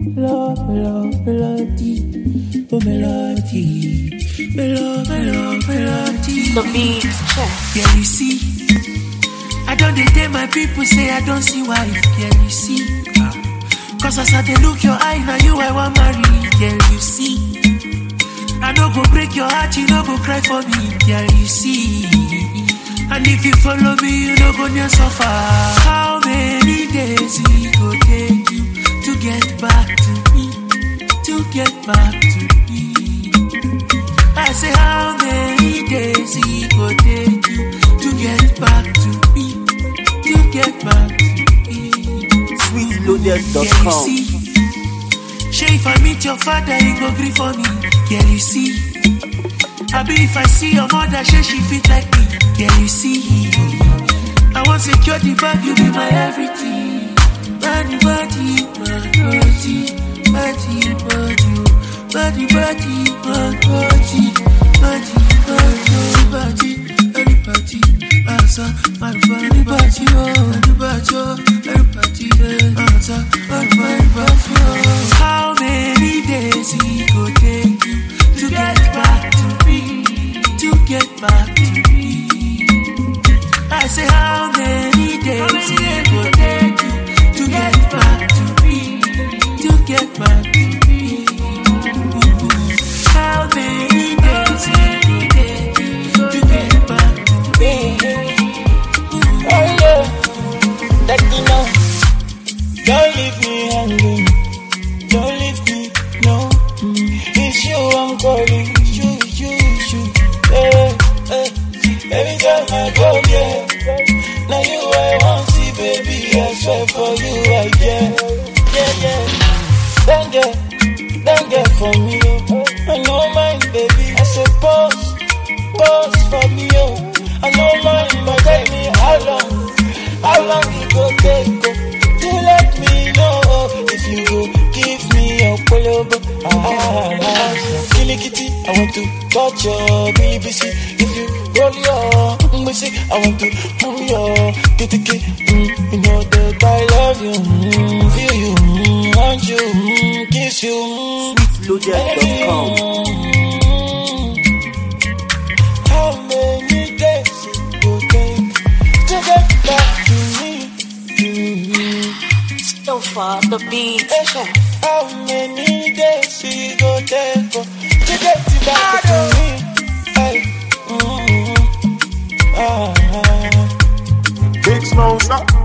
melody, oh melody, melody. The beats check. Yeah, you see, I don't date my people say I don't see why. Yeah, you see, cause as I dey look your eye, now you I want marry. Yeah, you see, I no go break your heart, you no go cry for me. Yeah, you see, and if you follow me, you no go near suffer. How many days it go take you to get back to me? To get back to me. I say how many days it go take you to get back to me? To get back to me. Sweetloaded.com. Yeah, Shay, if I meet your father, he go gree for me. Yeah, you see. I be if I see your mother, she fit like me. Yeah, you see. I want secure the bag, you be my everything. Body, body, my body, body, body, body, body, my body, body, body, everybody, answer, my body, body, everybody, everybody, answer, my body, body. How many days it go take you to get back to me? To get back to me. I say how many days it go take you to get back to me? To get back to me. How many days it go take you to get back to me? Oh yeah, that you know. Don't leave me hanging. Don't leave me, no. It's you I'm calling. You. Every time I go, yeah. Now you I want see, baby. I swear for you, I care. Yeah. Don't get for me, oh. I know mine, baby. I say pause for me, oh. I know mine, but tell me how long it go take, oh. To let me know if you go give me your polobo. Kitty, I want to touch your baby. If you roll your missy, I want to pull your kitty. You know that I love you, feel you, want you, kiss you. Sweetloaded.com. How many days it will take to get back to me? So far, the beats check. How many days it go take to get back to me? Hey. Big Smoke, stop.